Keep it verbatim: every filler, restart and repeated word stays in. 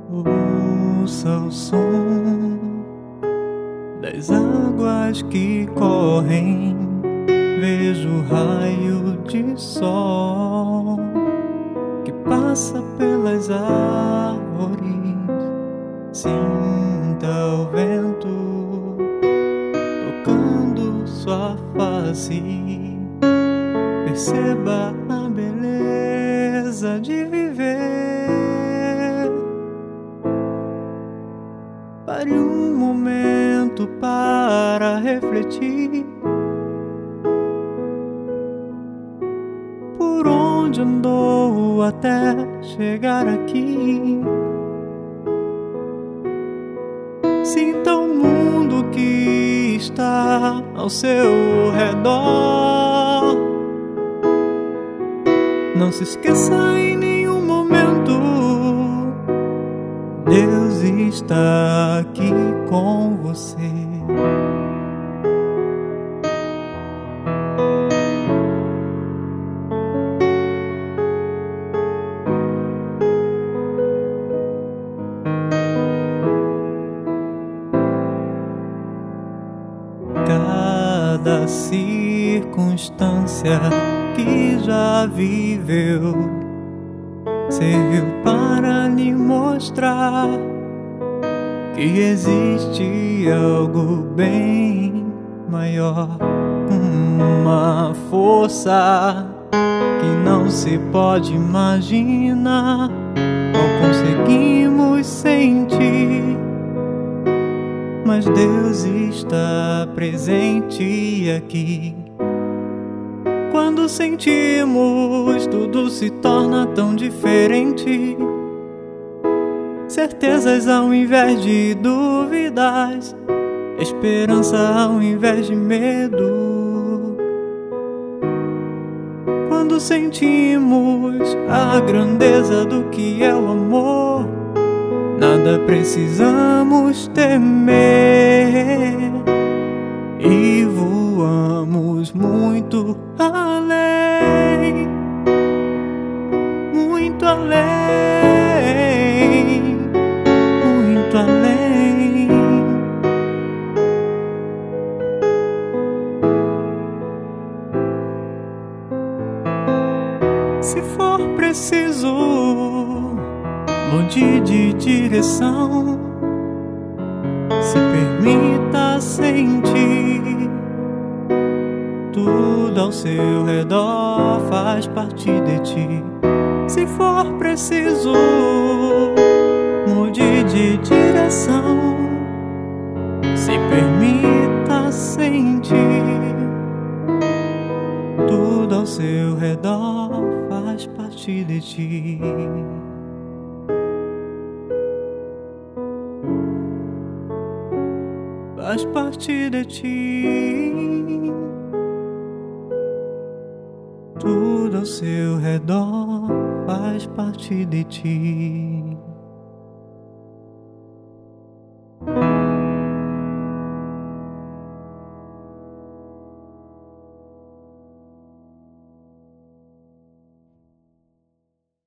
Ouça o som das águas que correm, vejo o raio de sol que passa pelas árvores. Sinta o vento tocando sua face, perceba a beleza de viver. Pare um momento para refletir por onde andou até chegar aqui. Sinta o mundo que está ao seu redor. Não se esqueça em nenhum momento, Deus está aqui com você. Cada circunstância que já viveu serviu para lhe mostrar que existe algo bem maior, uma força que não se pode imaginar ou conseguimos sentir. Mas Deus está presente aqui. Quando sentimos, tudo se torna tão diferente. Certezas ao invés de dúvidas, esperança ao invés de medo. Quando sentimos a grandeza do que é o amor, nada precisamos temer e voamos muito além, muito além, muito além. Se for preciso, mude de direção, se permita sentir. Tudo ao seu redor faz parte de ti. Se for preciso, mude de direção, se permita sentir. Tudo ao seu redor faz parte de ti. Faz parte de ti. Tudo ao seu redor faz parte de ti.